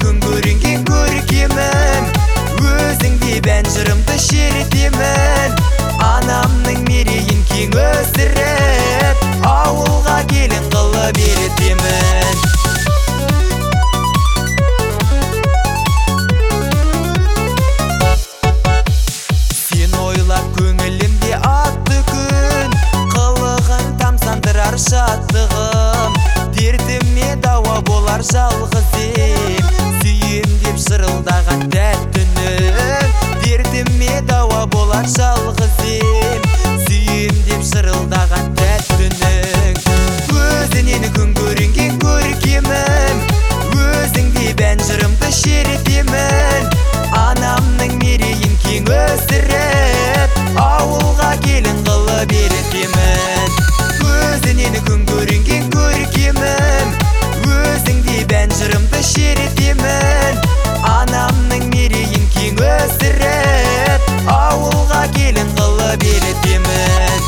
күн көрінген көркемім, өзіңдей бән жырымды шертемін. Анамның мерейін кең өсіріп, ауылға келін қылып еретемін. Сен ойлап көңілімде атты күн, қылығың тамсандырар шаттығым. Дертіме дауа болар жалғыз ем, сүйем деп шырылдаған тәтті үнің. Дертіме дауа болар жалғыз ем, сүйем деп шырылдаған тәтті үнің. Өзінен күн көрінген көркемім, өзіңдей бән жырымды шертемін. Анамның мерейін кең өсіріп, ауылға келін қылып еретемін. Өзінен күн көрінген көркемім, өзіңдей бән жырымды шертемін. Анамның мерейін кең өсіріп, ауылға келін қылып еретемін.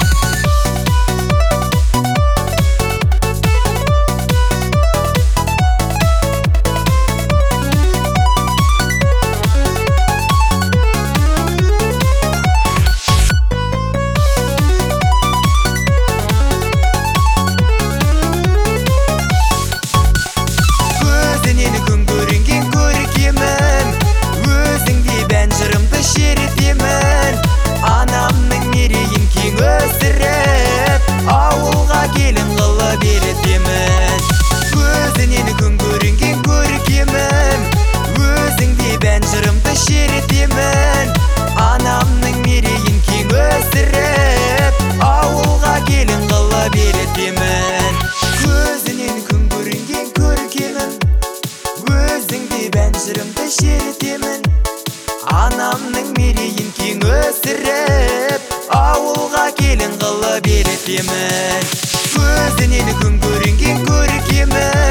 Шертемін, анамның мерейін кең өсіріп, ауылға келін қылып еретемін. Өзінен күн көрінген көркемім, өзіңдей бән жырымды шертемін. Анамның мерейін кең өсіріп, ауылға келін қылып еретемін. Көзінен күн көрінген көркемім, өзіңдей бән жырымды шертемін. Анамның мерейін кең өсіріп, ауылға келін қылып еретемін. Көзінен күн көрінген көркемім,